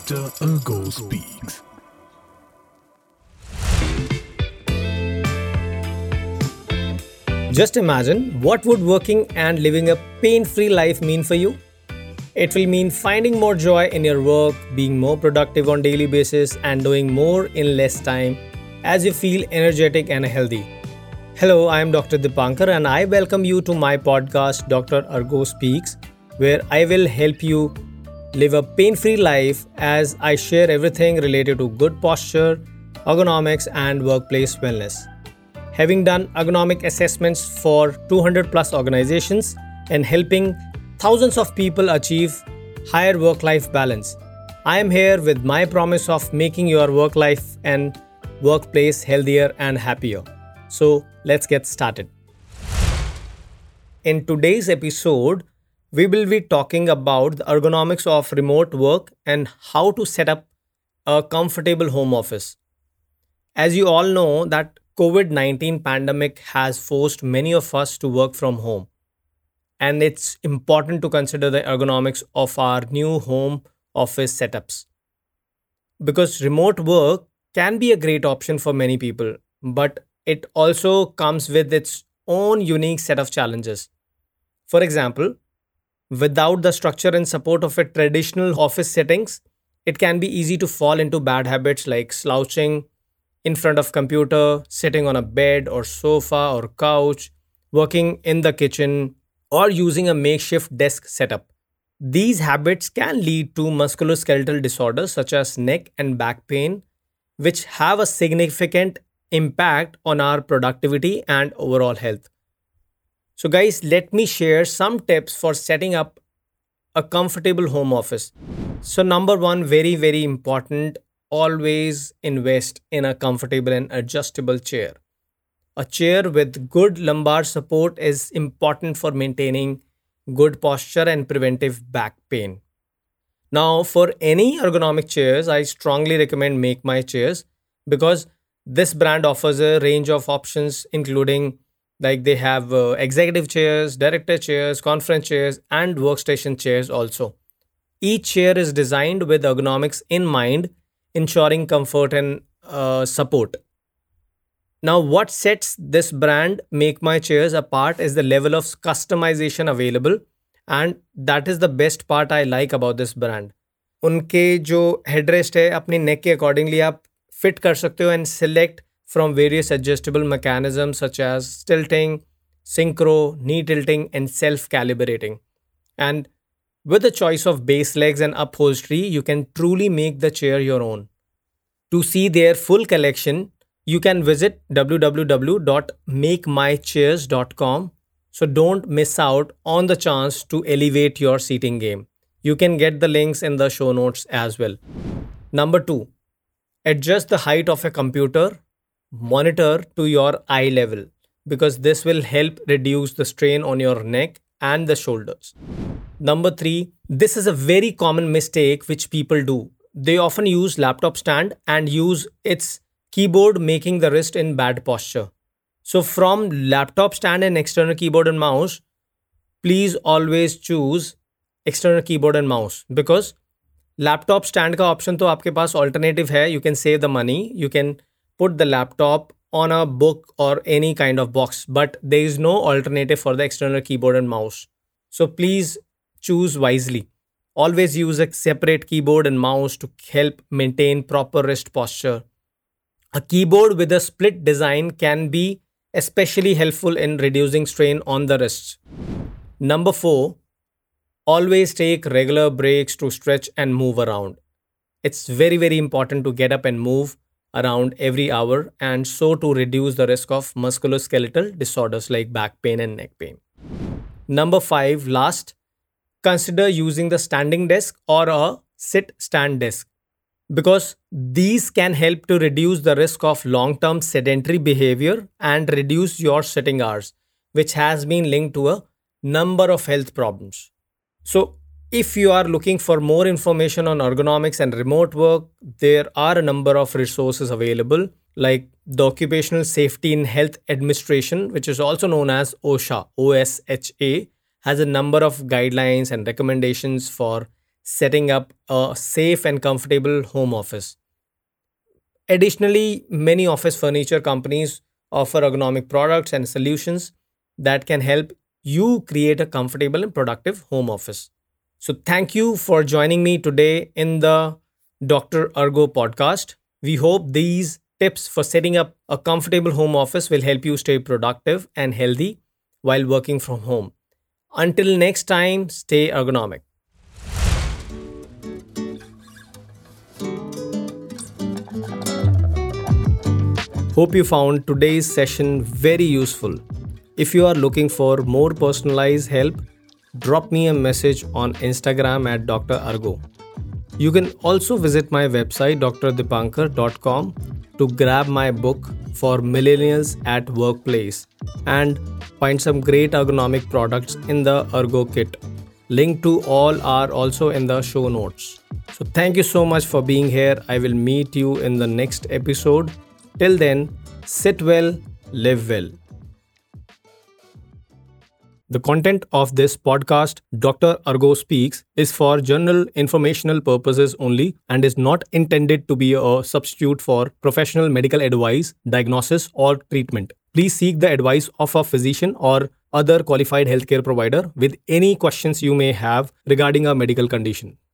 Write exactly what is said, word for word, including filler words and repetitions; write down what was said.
Doctor Ergo Speaks. Just imagine what would working and living a pain-free life mean for you? It will mean finding more joy in your work, being more productive on daily basis and doing more in less time as you feel energetic and healthy. Hello, I am Doctor Dipankar and I welcome you to my podcast Doctor Ergo Speaks, where I will help you live a pain-free life as I share everything related to good posture, ergonomics and workplace wellness. Having done ergonomic assessments for two hundred plus organizations and helping thousands of people achieve higher work-life balance, I am here with my promise of making your work life and workplace healthier and happier. So let's get started. In today's episode, we will be talking about the ergonomics of remote work and how to set up a comfortable home office. As you all know that COVID nineteen pandemic has forced many of us to work from home. And it's important to consider the ergonomics of our new home office setups. Because remote work can be a great option for many people, but it also comes with its own unique set of challenges. For example, without the structure and support of a traditional office settings, it can be easy to fall into bad habits like slouching in front of computer, sitting on a bed or sofa or couch, working in the kitchen, or using a makeshift desk setup. These habits can lead to musculoskeletal disorders such as neck and back pain, which have a significant impact on our productivity and overall health. So guys, let me share some tips for setting up a comfortable home office. So number one, very, very important, always invest in a comfortable and adjustable chair. A chair with good lumbar support is important for maintaining good posture and preventive back pain. Now, for any ergonomic chairs, I strongly recommend Make My Chairs because this brand offers a range of options, including like they have uh, executive chairs, director chairs, conference chairs, and workstation chairs also. Each chair is designed with ergonomics in mind, ensuring comfort and uh, support. Now, what sets this brand Make My Chairs apart is the level of customization available, and that is the best part I like about this brand. उनके जो headrest है अपने neck के accordingly आप fit कर सकते हो and select from various adjustable mechanisms such as tilting, synchro, knee tilting, and self-calibrating. And with the choice of base legs and upholstery, you can truly make the chair your own. To see their full collection, you can visit w w w dot make my chairs dot com. So don't miss out on the chance to elevate your seating game. You can get the links in the show notes as well. Number two, adjust the height of a computer monitor to your eye level because this will help reduce the strain on your neck and the shoulders. Number three, this is a very common mistake which people do. They often use laptop stand and use its keyboard, making the wrist in bad posture. So from laptop stand and external keyboard and mouse, please always choose external keyboard and mouse because laptop stand का option तो आपके पास alternative है. You can save the money. You can put the laptop on a book or any kind of box, but there is no alternative for the external keyboard and mouse. So please choose wisely. Always use a separate keyboard and mouse to help maintain proper wrist posture. A keyboard with a split design can be especially helpful in reducing strain on the wrists. Number four, always take regular breaks to stretch and move around. It's very, very important to get up and move around every hour and so to reduce the risk of musculoskeletal disorders like back pain and neck pain. Number five, last, consider using the standing desk or a sit-stand desk because these can help to reduce the risk of long-term sedentary behavior and reduce your sitting hours, which has been linked to a number of health problems. So, if you are looking for more information on ergonomics and remote work, there are a number of resources available like the Occupational Safety and Health Administration, which is also known as OSHA, O S H A, has a number of guidelines and recommendations for setting up a safe and comfortable home office. Additionally, many office furniture companies offer ergonomic products and solutions that can help you create a comfortable and productive home office. So, thank you for joining me today in the doctor Ergo podcast. We hope these tips for setting up a comfortable home office will help you stay productive and healthy while working from home. Until next time, stay ergonomic. Hope you found today's session very useful. If you are looking for more personalized help, drop me a message on Instagram at doctor Ergo. You can also visit my website d r dipankar dot com to grab my book for millennials at workplace and find some great ergonomic products in the Ergo kit. Link to all are also in the show notes. So thank you so much for being here. I will meet you in the next episode. Till then, sit well, live well. The content of this podcast, doctor Ergo Speaks, is for general informational purposes only and is not intended to be a substitute for professional medical advice, diagnosis, or treatment. Please seek the advice of a physician or other qualified healthcare provider with any questions you may have regarding a medical condition.